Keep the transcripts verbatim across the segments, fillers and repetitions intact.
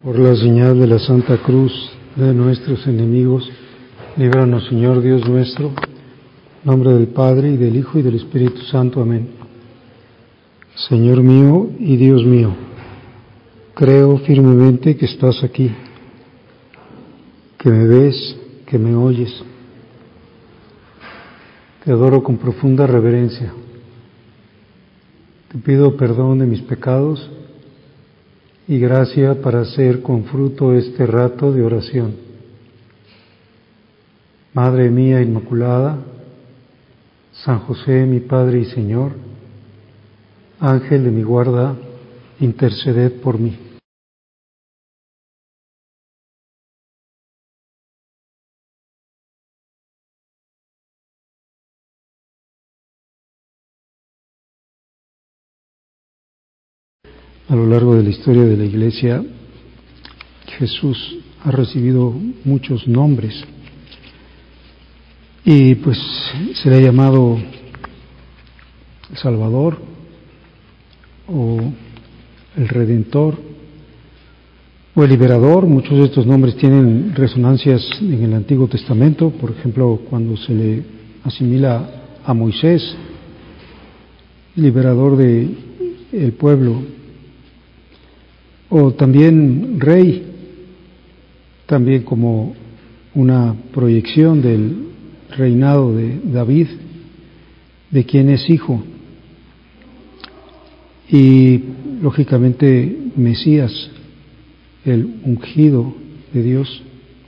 Por la señal de la Santa Cruz de nuestros enemigos, líbranos, Señor Dios nuestro, en nombre del Padre, y del Hijo, y del Espíritu Santo. Amén. Señor mío y Dios mío, creo firmemente que estás aquí, que me ves, que me oyes. Te adoro con profunda reverencia. Te pido perdón de mis pecados y gracia para hacer con fruto este rato de oración. Madre mía Inmaculada, San José, mi Padre y Señor, Ángel de mi guarda, interceded por mí. A lo largo de la historia de la Iglesia, Jesús ha recibido muchos nombres y pues se le ha llamado el Salvador o el Redentor o el Liberador. Muchos de estos nombres tienen resonancias en el Antiguo Testamento. Por ejemplo, cuando se le asimila a Moisés, liberador del pueblo, o también Rey, también como una proyección del reinado de David, de quien es hijo, y lógicamente Mesías, el ungido de Dios.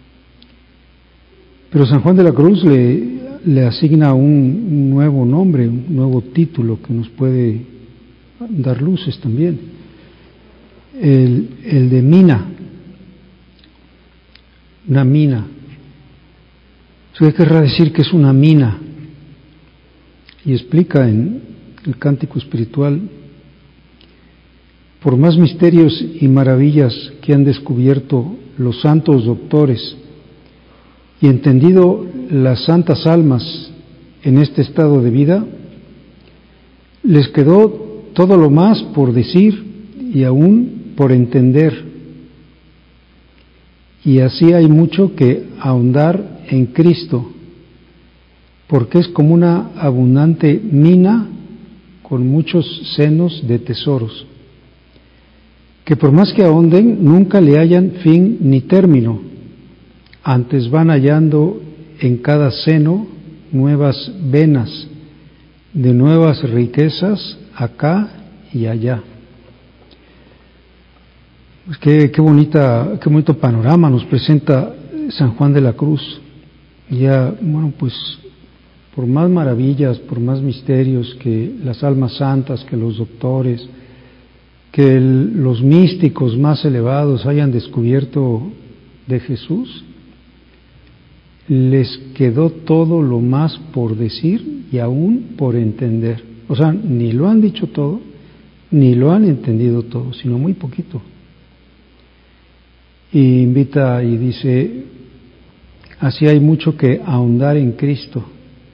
Pero San Juan de la Cruz le, le asigna un, un nuevo nombre, un nuevo título que nos puede dar luces también, el, el de mina, una mina. ¿Qué querrá decir que es una mina? Y explica en el Cántico Espiritual: por más misterios y maravillas que han descubierto los santos doctores y entendido las santas almas en este estado de vida, les quedó todo lo más por decir y aún por entender, y así hay mucho que ahondar en Cristo, porque es como una abundante mina con muchos senos de tesoros, que por más que ahonden, nunca le hallan fin ni término, antes van hallando en cada seno nuevas venas, de nuevas riquezas acá y allá. Pues qué, qué bonita, qué bonito panorama nos presenta San Juan de la Cruz. Ya, bueno, pues por más maravillas, por más misterios que las almas santas, que los doctores, que el, los místicos más elevados hayan descubierto de Jesús, les quedó todo lo más por decir y aún por entender. O sea, ni lo han dicho todo, ni lo han entendido todo, sino muy poquito. Y invita y dice: así hay mucho que ahondar en Cristo,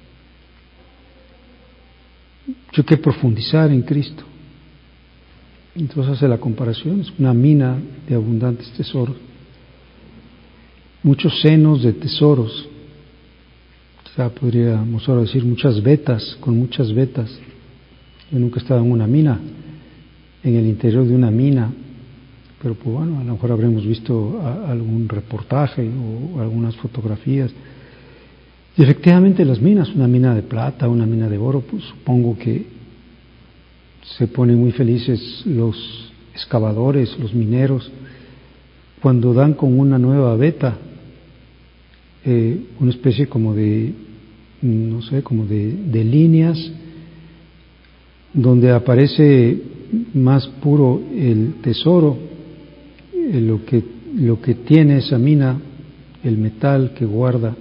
mucho que profundizar en Cristo. Entonces hace la comparación: es una mina de abundantes tesoros, muchos senos de tesoros. O sea, podríamos ahora decir muchas vetas, con muchas vetas. Yo nunca he estado en una mina, en el interior de una mina, pero pues bueno, a lo mejor habremos visto a, algún reportaje o algunas fotografías. Y efectivamente las minas, una mina de plata, una mina de oro, pues supongo que se ponen muy felices los excavadores, los mineros, cuando dan con una nueva veta, eh, una especie como de, no sé, como de, de líneas, donde aparece más puro el tesoro, eh, lo que, lo que tiene esa mina, el metal que guarda.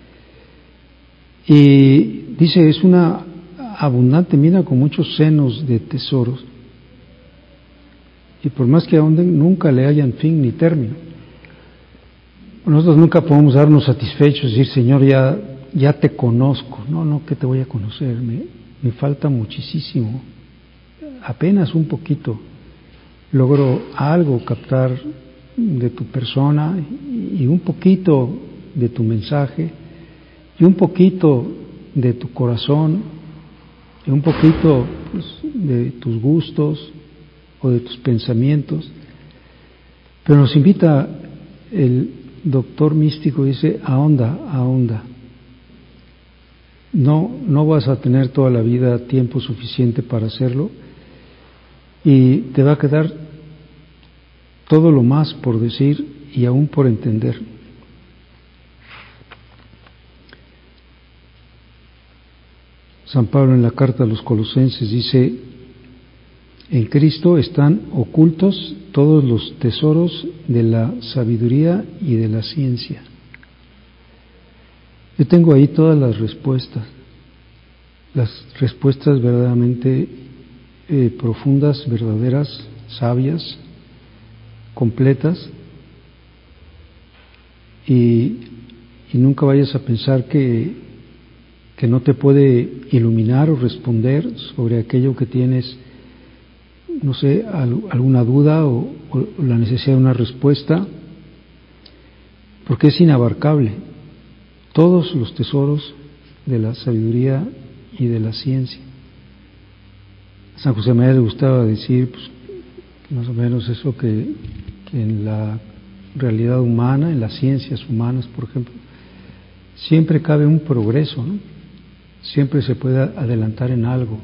Y dice, es una abundante mina con muchos senos de tesoros, y por más que ahonden, nunca le hallan fin ni término. Nosotros nunca podemos darnos satisfechos y decir: Señor, ya, ya te conozco. No, no, que te voy a conocer, me, me falta muchísimo, apenas un poquito logro algo captar de tu persona y un poquito de tu mensaje y un poquito de tu corazón y un poquito pues, de tus gustos o de tus pensamientos. Pero nos invita el doctor místico, dice, ahonda, ahonda. No, no vas a tener toda la vida tiempo suficiente para hacerlo y te va a quedar todo lo más por decir y aún por entender. San Pablo en la carta a los Colosenses dice, en Cristo están ocultos todos los tesoros de la sabiduría y de la ciencia. Yo tengo ahí todas las respuestas, las respuestas verdaderamente eh, profundas, verdaderas, sabias, completas, y, y nunca vayas a pensar que, que no te puede iluminar o responder sobre aquello que tienes, no sé, alguna duda o, o la necesidad de una respuesta, porque es inabarcable. Todos los tesoros de la sabiduría y de la ciencia. A San José María le gustaba decir, pues, más o menos eso que, que en la realidad humana, en las ciencias humanas, por ejemplo, siempre cabe un progreso, ¿no? Siempre se puede adelantar en algo.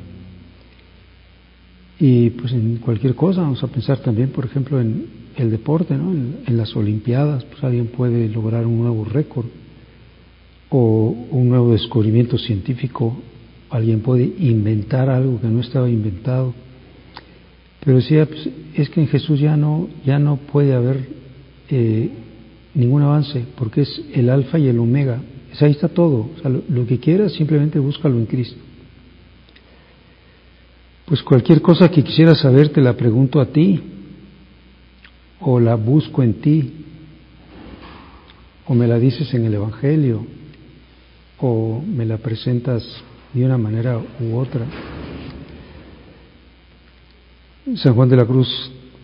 Y pues en cualquier cosa, vamos a pensar también, por ejemplo, en el deporte, ¿no? En, en las Olimpiadas, pues alguien puede lograr un nuevo récord o un nuevo descubrimiento científico, alguien puede inventar algo que no estaba inventado. Pero decía, pues, es que en Jesús ya no, ya no puede haber eh, ningún avance, porque es el alfa y el omega. O sea, ahí está todo. O sea, lo, lo que quieras, simplemente búscalo en Cristo. Pues cualquier cosa que quisiera saber te la pregunto a ti, o la busco en ti, o me la dices en el Evangelio, o me la presentas de una manera u otra. San Juan de la Cruz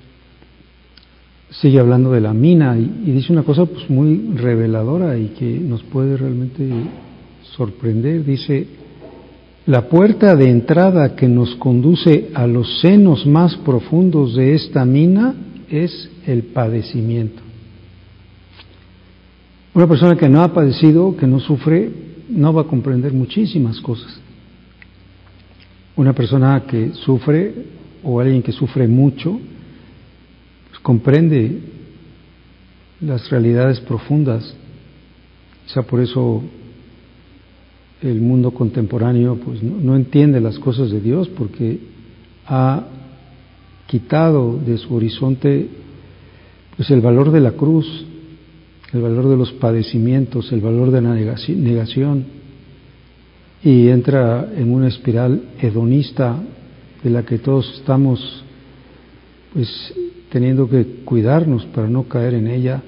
sigue hablando de la mina y, y dice una cosa pues muy reveladora y que nos puede realmente sorprender. Dice, la puerta de entrada que nos conduce a los senos más profundos de esta mina es el padecimiento. Una persona que no ha padecido, que no sufre, no va a comprender muchísimas cosas. Una persona que sufre o alguien que sufre mucho, pues comprende las realidades profundas. Quizá por eso el mundo contemporáneo pues no, no entiende las cosas de Dios, porque ha quitado de su horizonte pues el valor de la cruz, el valor de los padecimientos, el valor de la negación, y entra en una espiral hedonista de la que todos estamos pues teniendo que cuidarnos para no caer en ella.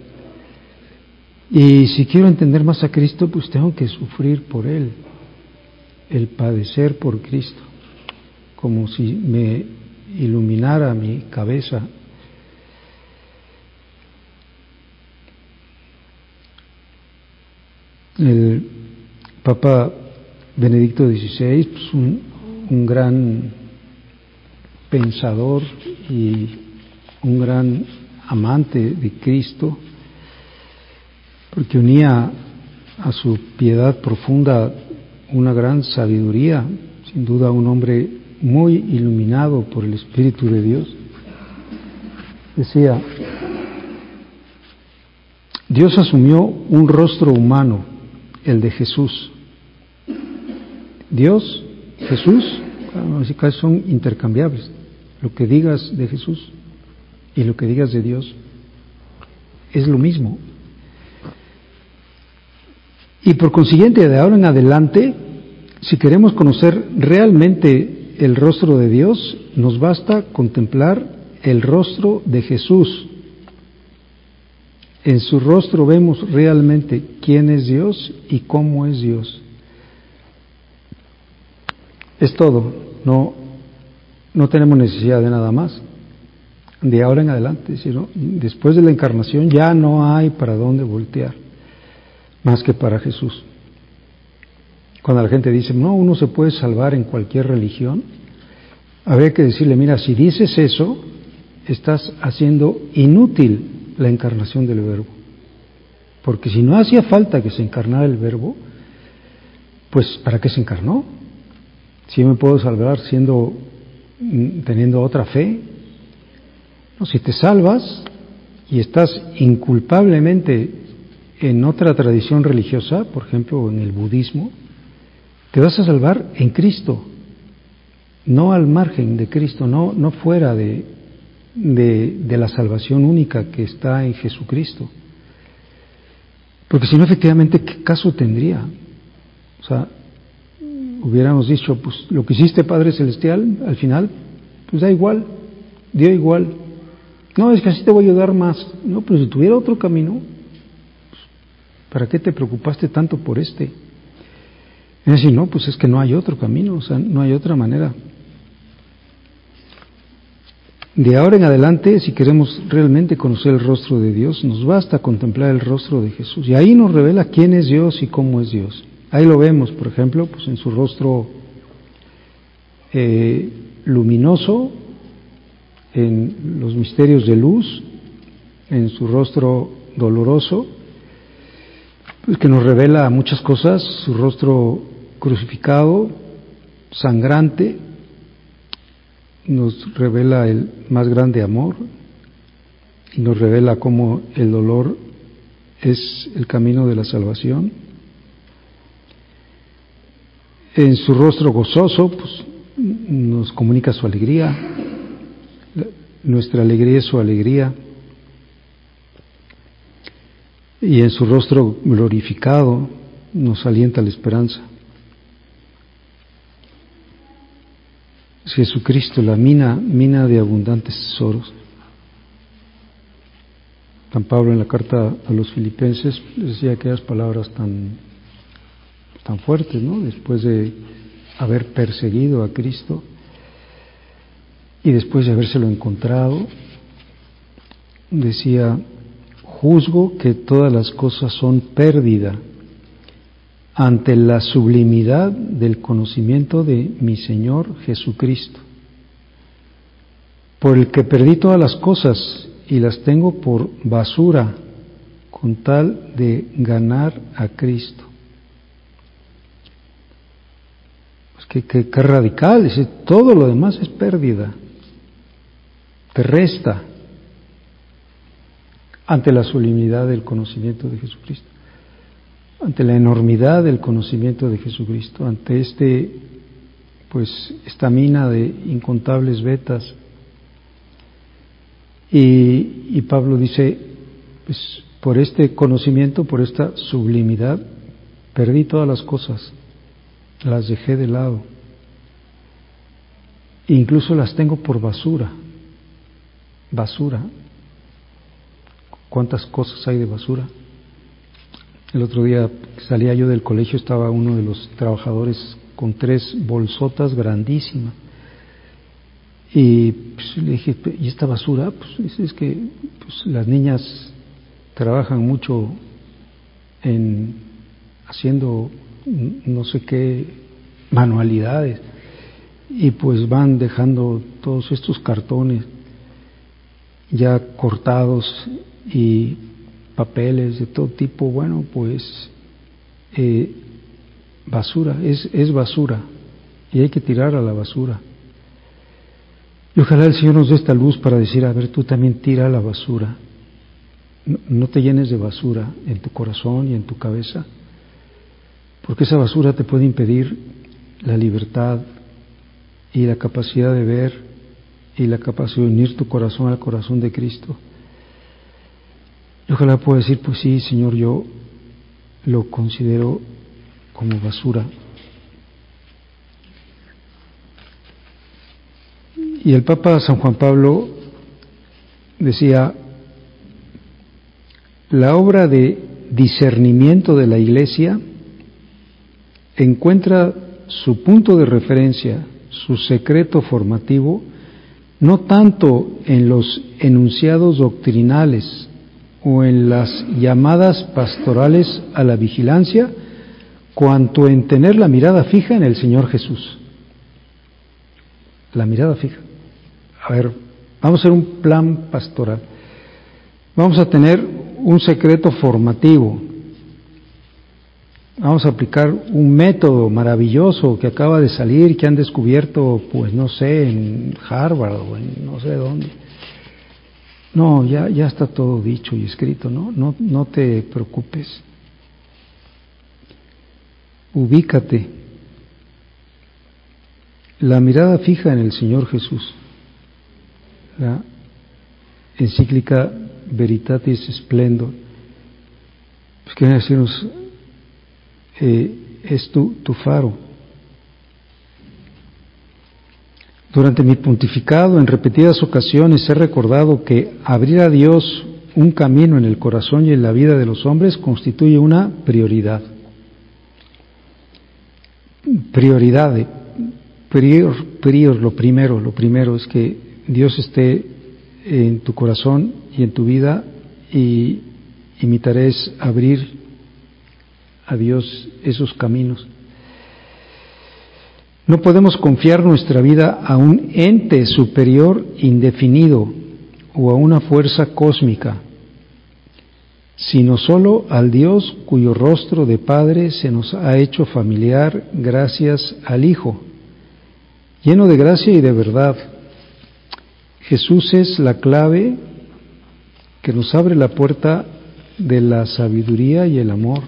Y si quiero entender más a Cristo, pues tengo que sufrir por Él, el padecer por Cristo, como si me iluminara mi cabeza. El Papa Benedicto dieciséis, pues un, un gran pensador y un gran amante de Cristo, porque unía a su piedad profunda una gran sabiduría, sin duda un hombre muy iluminado por el Espíritu de Dios. Decía, Dios asumió un rostro humano, el de Jesús. Dios, Jesús, casi son intercambiables. Lo que digas de Jesús y lo que digas de Dios es lo mismo. Y por consiguiente, de ahora en adelante, si queremos conocer realmente el rostro de Dios, nos basta contemplar el rostro de Jesús. En su rostro vemos realmente quién es Dios y cómo es Dios. Es todo, no, no tenemos necesidad de nada más. de ahora en adelante, ¿no? Después de la encarnación ya no hay para dónde voltear, más que para Jesús. Cuando la gente dice, no, uno se puede salvar en cualquier religión, habría que decirle, mira, si dices eso, estás haciendo inútil la encarnación del Verbo. Porque si no hacía falta que se encarnara el Verbo, pues ¿para qué se encarnó? Si yo me puedo salvar siendo, teniendo otra fe. No, si te salvas y estás inculpablemente en otra tradición religiosa, por ejemplo en el budismo, te vas a salvar en Cristo, no al margen de Cristo, no, no fuera de, de, de la salvación única que está en Jesucristo. Porque si no, efectivamente, ¿qué caso tendría? O sea, hubiéramos dicho, pues lo que hiciste, Padre Celestial, al final, pues da igual, dio igual. No, es que así te voy a ayudar más. No, pero si tuviera otro camino, pues, ¿para qué te preocupaste tanto por este? Es decir, no, pues es que no hay otro camino, o sea, no hay otra manera. De ahora en adelante, si queremos realmente conocer el rostro de Dios, nos basta contemplar el rostro de Jesús. Y ahí nos revela quién es Dios y cómo es Dios. Ahí lo vemos, por ejemplo, pues en su rostro eh, luminoso, en los misterios de luz, en su rostro doloroso, pues que nos revela muchas cosas, su rostro crucificado, sangrante, nos revela el más grande amor y nos revela cómo el dolor es el camino de la salvación. En su rostro gozoso, pues nos comunica su alegría, nuestra alegría es su alegría. Y en su rostro glorificado nos alienta la esperanza. Es Jesucristo, la mina, mina de abundantes tesoros. San Pablo en la carta a los Filipenses decía aquellas palabras tan, tan fuertes, ¿no? Después de haber perseguido a Cristo y después de habérselo encontrado, decía, juzgo que todas las cosas son pérdida ante la sublimidad del conocimiento de mi Señor Jesucristo, por el que perdí todas las cosas y las tengo por basura con tal de ganar a Cristo. Pues qué, qué, qué radical, es decir, todo lo demás es pérdida, te resta ante la sublimidad del conocimiento de Jesucristo, ante la enormidad del conocimiento de Jesucristo, ante este, pues, esta mina de incontables vetas. Y, y Pablo dice, pues, por este conocimiento, por esta sublimidad, perdí todas las cosas, las dejé de lado, e incluso las tengo por basura, basura. ¿Cuántas cosas hay de basura? El otro día salía yo del colegio, estaba uno de los trabajadores con tres bolsotas grandísimas. Y pues, le dije, ¿y esta basura? Pues es, es que pues, las niñas trabajan mucho en haciendo no sé qué manualidades y pues van dejando todos estos cartones ya cortados y papeles de todo tipo. Bueno, pues eh, basura, es, es basura y hay que tirar a la basura. Y ojalá el Señor nos dé esta luz para decir, a ver, tú también tira a la basura, no, no te llenes de basura en tu corazón y en tu cabeza, porque esa basura te puede impedir la libertad y la capacidad de ver y la capacidad de unir tu corazón al corazón de Cristo. Y ojalá pueda decir, pues sí, Señor, yo lo considero como basura. Y el Papa San Juan Pablo decía, la obra de discernimiento de la Iglesia encuentra su punto de referencia, su secreto formativo, no tanto en los enunciados doctrinales o en las llamadas pastorales a la vigilancia, cuanto en tener la mirada fija en el Señor Jesús. La mirada fija. A ver, vamos a hacer un plan pastoral. Vamos a tener un secreto formativo. Vamos a aplicar un método maravilloso que acaba de salir, que han descubierto, pues no sé, en Harvard o en no sé dónde. No, ya, ya está todo dicho y escrito, ¿no? No, no te preocupes. Ubícate. La mirada fija en el Señor Jesús. La encíclica Veritatis Splendor, pues quiere decirnos, eh, es tu, tu faro. Durante mi pontificado, en repetidas ocasiones he recordado que abrir a Dios un camino en el corazón y en la vida de los hombres constituye una prioridad. Prioridad, de, prior, prior, lo primero, lo primero es que Dios esté en tu corazón y en tu vida, y, y mi tarea es abrir a Dios esos caminos. No podemos confiar nuestra vida a un ente superior indefinido o a una fuerza cósmica, sino solo al Dios cuyo rostro de Padre se nos ha hecho familiar gracias al Hijo, lleno de gracia y de verdad. Jesús es la clave que nos abre la puerta de la sabiduría y el amor,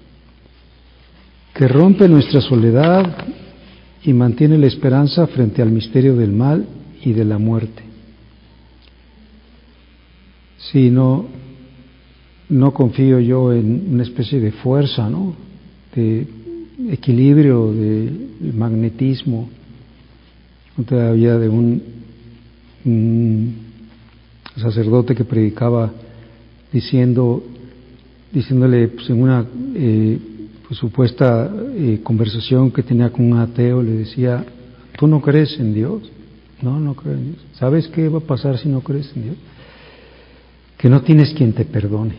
que rompe nuestra soledad y mantiene la esperanza frente al misterio del mal y de la muerte. Si no, no confío yo en una especie de fuerza, ¿no?, de equilibrio, de magnetismo, todavía de un, un sacerdote que predicaba diciendo, diciéndole pues, en una eh, pues, supuesta eh, conversación que tenía con un ateo, le decía: ¿tú no crees en Dios? No, no creo en Dios. ¿Sabes qué va a pasar si no crees en Dios? Que no tienes quien te perdone.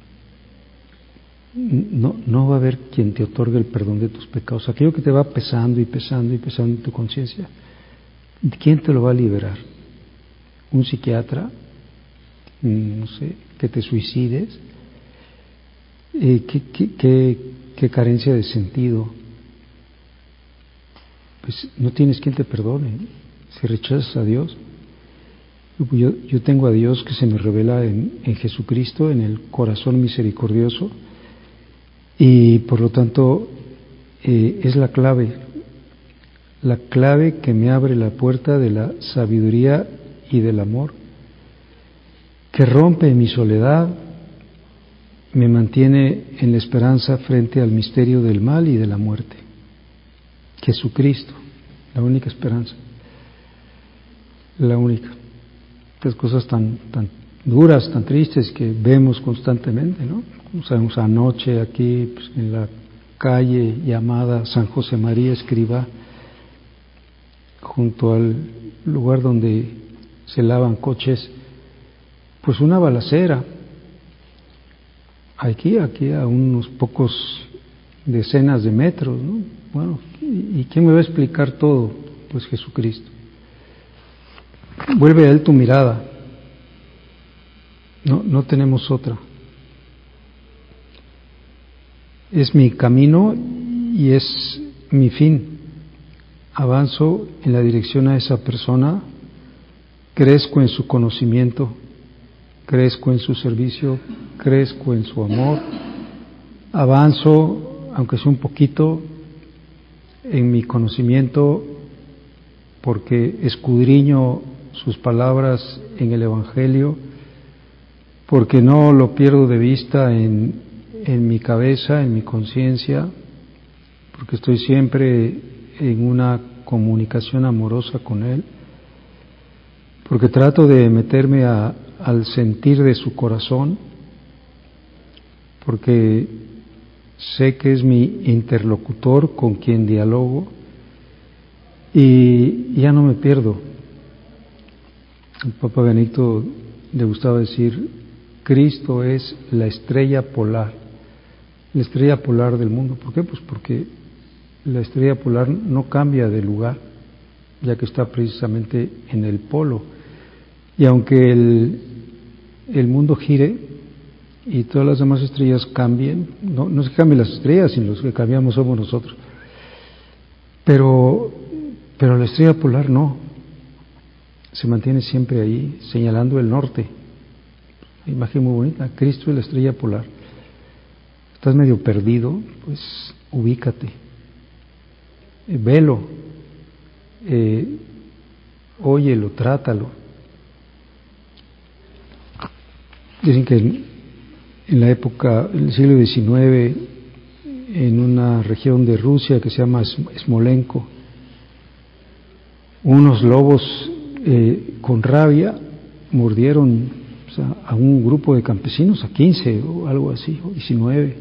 No, no va a haber quien te otorgue el perdón de tus pecados. Aquello que te va pesando y pesando y pesando en tu conciencia, ¿quién te lo va a liberar? ¿Un psiquiatra? No sé, que te suicides. Eh, ¿qué, qué, qué, qué carencia de sentido? Pues no tienes quien te perdone si rechazas a Dios. Yo, yo tengo a Dios que se me revela en, en Jesucristo, en el corazón misericordioso, y por lo tanto eh, es la clave, la clave que me abre la puerta de la sabiduría y del amor, que rompe mi soledad, me mantiene en la esperanza frente al misterio del mal y de la muerte. Jesucristo, la única esperanza, la única. Estas cosas tan, tan duras, tan tristes que vemos constantemente, ¿no? Sabemos, anoche aquí pues, en la calle llamada San José María Escribá, junto al lugar donde se lavan coches, pues una balacera. Aquí, aquí a unos pocos decenas de metros, ¿no? Bueno, ¿y quién me va a explicar todo? Pues Jesucristo. Vuelve a Él tu mirada. No, no tenemos otra. Es mi camino y es mi fin. Avanzo en la dirección a esa persona, crezco en su conocimiento, crezco en su servicio, crezco en su amor, avanzo, aunque sea un poquito, en mi conocimiento, porque escudriño sus palabras en el Evangelio, porque no lo pierdo de vista en, en mi cabeza, en mi conciencia, porque estoy siempre en una comunicación amorosa con Él, porque trato de meterme a, al sentir de su corazón, porque sé que es mi interlocutor con quien dialogo, y ya no me pierdo. El Papa Benedicto le gustaba decir, Cristo es la estrella polar, la estrella polar del mundo. ¿Por qué? Pues porque la estrella polar no cambia de lugar, ya que está precisamente en el polo. Y aunque el, el mundo gire y todas las demás estrellas cambien, no, no es que cambien las estrellas, sino los que cambiamos somos nosotros. Pero, pero la estrella polar no, se mantiene siempre ahí, señalando el norte. Una imagen muy bonita, Cristo es la estrella polar. Estás medio perdido, pues ubícate, eh, velo, eh, óyelo, trátalo. Dicen que en, en la época, en el siglo diecinueve, en una región de Rusia que se llama Smolenko, unos lobos eh, con rabia mordieron, o sea, a un grupo de campesinos, a quince o algo así, o diecinueve.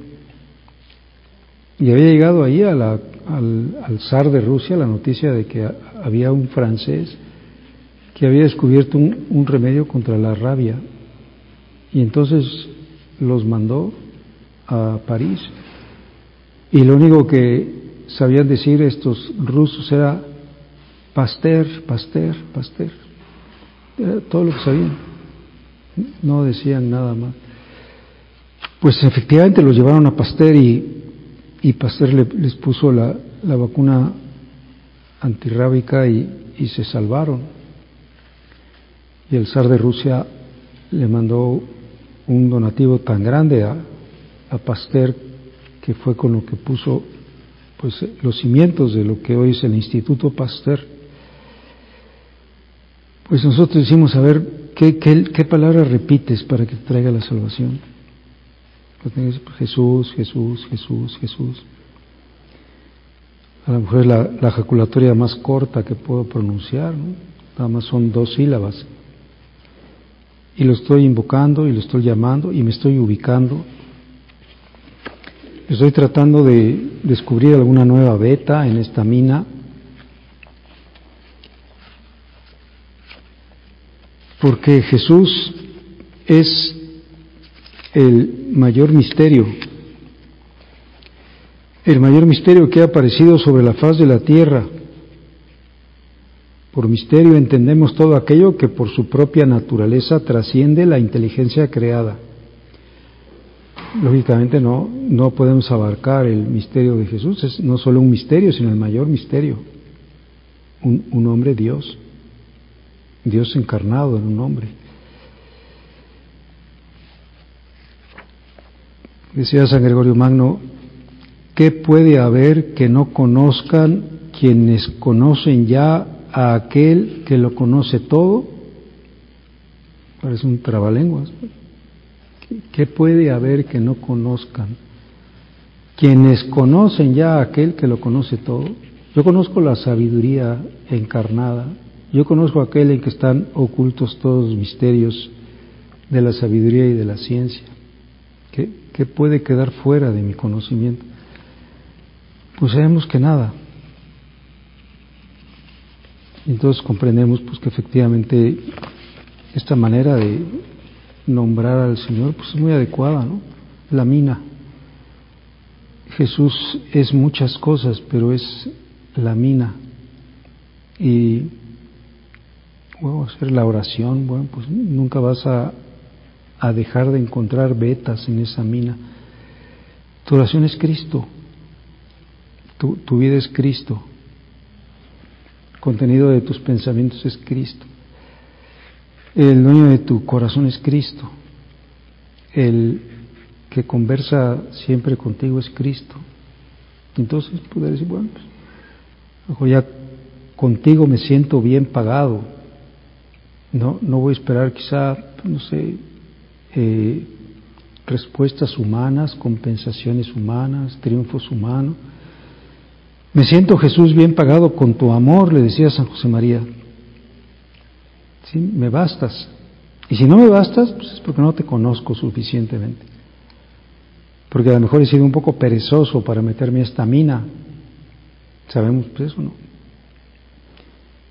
Y había llegado ahí a la, al, al zar de Rusia la noticia de que a, había un francés que había descubierto un, un remedio contra la rabia, y entonces los mandó a París, y lo único que sabían decir estos rusos era Pasteur, Pasteur, Pasteur. Era todo lo que sabían, no decían nada más. Pues efectivamente los llevaron a Pasteur y, y Pasteur le, les puso la, la vacuna antirrábica y, y se salvaron. Y el zar de Rusia le mandó un donativo tan grande a, a Pasteur, que fue con lo que puso pues los cimientos de lo que hoy es el Instituto Pasteur. Pues nosotros decimos, a ver, ¿qué, qué, qué palabra repites para que te traiga la salvación? Jesús, Jesús, Jesús, Jesús. A lo mejor es la, la ejaculatoria más corta que puedo pronunciar, ¿no? Nada más son dos sílabas. Y lo estoy invocando y lo estoy llamando y me estoy ubicando. Estoy tratando de descubrir alguna nueva beta en esta mina, porque Jesús es el mayor misterio, el mayor misterio que ha aparecido sobre la faz de la tierra. Por misterio entendemos todo aquello que por su propia naturaleza trasciende la inteligencia creada. Lógicamente no, no podemos abarcar el misterio de Jesús, es no solo un misterio, sino el mayor misterio. Un, un hombre Dios, Dios encarnado en un hombre. Decía San Gregorio Magno, ¿qué puede haber que no conozcan quienes conocen ya a aquel que lo conoce todo? Parece un trabalenguas. ¿Qué puede haber que no conozcan quienes conocen ya a aquel que lo conoce todo? Yo conozco la sabiduría encarnada, yo conozco a aquel en que están ocultos todos los misterios de la sabiduría y de la ciencia. ¿Qué, qué puede quedar fuera de mi conocimiento? Pues sabemos que nada. Entonces comprendemos pues que efectivamente esta manera de nombrar al Señor pues es muy adecuada, ¿no? La mina. Jesús es muchas cosas, pero es la mina. Y bueno, hacer la oración, bueno, pues nunca vas a, a dejar de encontrar vetas en esa mina. Tu oración es Cristo, tu, tu vida es Cristo, el contenido de tus pensamientos es Cristo, el dueño de tu corazón es Cristo, el que conversa siempre contigo es Cristo. Entonces poder decir, bueno, pues ya contigo me siento bien pagado, no, no voy a esperar quizá, no sé, eh, respuestas humanas, compensaciones humanas, triunfos humanos. Me siento, Jesús, bien pagado con tu amor, le decía San José María. ¿Sí? Me bastas. Y si no me bastas, pues es porque no te conozco suficientemente. Porque a lo mejor he sido un poco perezoso para meterme a esta mina. Sabemos pues eso, ¿no?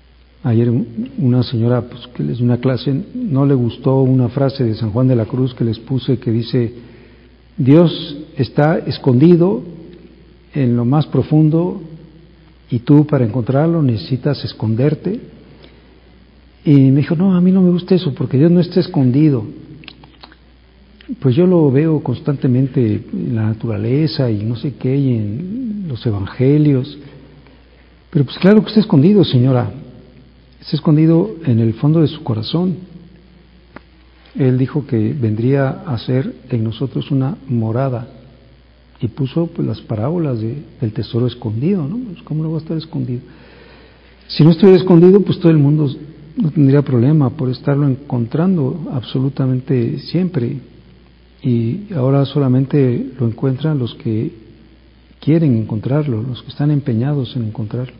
Ayer una señora pues, que les dio una clase, no le gustó una frase de San Juan de la Cruz que les puse que dice: Dios está escondido en lo más profundo y tú para encontrarlo necesitas esconderte. Y me dijo: no, a mí no me gusta eso porque Dios no está escondido. Pues yo lo veo constantemente en la naturaleza y no sé qué, y en los evangelios. Pero pues claro que está escondido, señora. Está escondido en el fondo de su corazón. Él dijo que vendría a ser en nosotros una morada y puso pues las parábolas de, del tesoro escondido, ¿no? Pues, ¿cómo no va a estar escondido? Si no estuviera escondido, pues todo el mundo no tendría problema por estarlo encontrando absolutamente siempre. Y ahora solamente lo encuentran los que quieren encontrarlo, los que están empeñados en encontrarlo.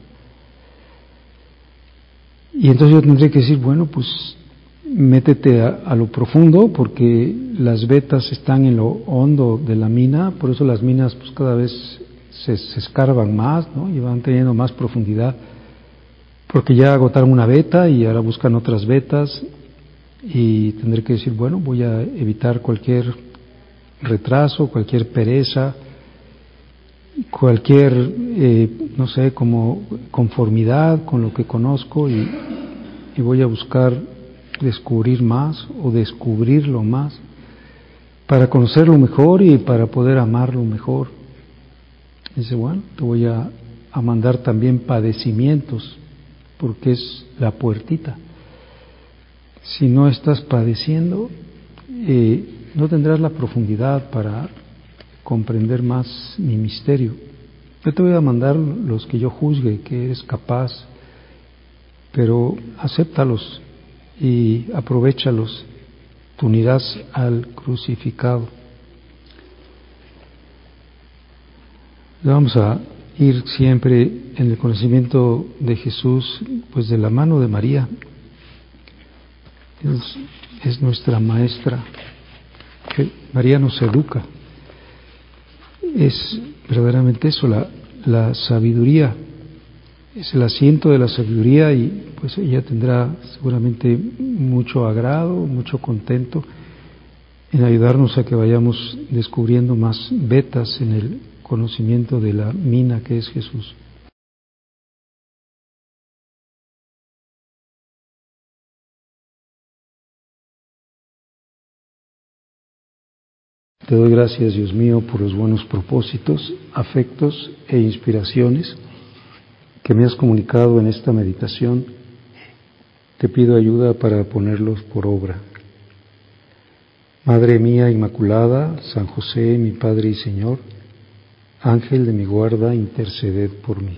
Y entonces yo tendría que decir, bueno, pues métete a, a lo profundo, porque las vetas están en lo hondo de la mina, por eso las minas pues cada vez se, se escarban más, ¿no? Y van teniendo más profundidad, porque ya agotaron una veta y ahora buscan otras vetas, y tendré que decir, bueno, voy a evitar cualquier retraso, cualquier pereza, cualquier, eh, no sé, como conformidad con lo que conozco, y, y voy a buscar descubrir más o descubrirlo más para conocerlo mejor y para poder amarlo mejor. Dice, bueno, te voy a, a mandar también padecimientos, porque es la puertita. Si no estás padeciendo, eh, no tendrás la profundidad para comprender más mi misterio. Yo te voy a mandar los que yo juzgue que eres capaz, pero acéptalos y aprovéchalos, te unirás al crucificado. Vamos a ir siempre en el conocimiento de Jesús, pues de la mano de María. Es, es nuestra maestra, que María nos educa. Es verdaderamente eso, la, la sabiduría, es el asiento de la sabiduría, y pues ella tendrá seguramente mucho agrado, mucho contento en ayudarnos a que vayamos descubriendo más vetas en el conocimiento de la mina que es Jesús. Te doy gracias, Dios mío, por los buenos propósitos, afectos e inspiraciones que me has comunicado en esta meditación. Te pido ayuda para ponerlos por obra. Madre mía Inmaculada, San José, mi Padre y Señor, Ángel de mi guarda, interceded por mí.